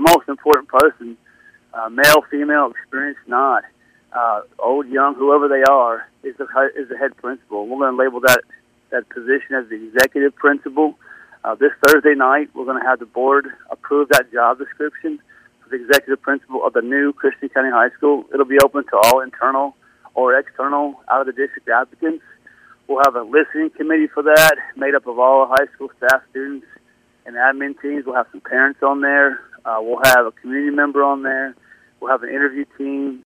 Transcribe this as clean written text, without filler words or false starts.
most important person, male, female, experienced, not, old, young, whoever they are, is the head principal. We're going to label that position as the executive principal. This Thursday night, we're going to have the board approve that job description for the executive principal of the new Christian County High School. It'll be open to all internal or external out-of-the-district applicants. We'll have a listening committee for that, made up of all high school staff, students, and admin teams. We'll have some parents on there. We'll have a community member on there. We'll have an interview team.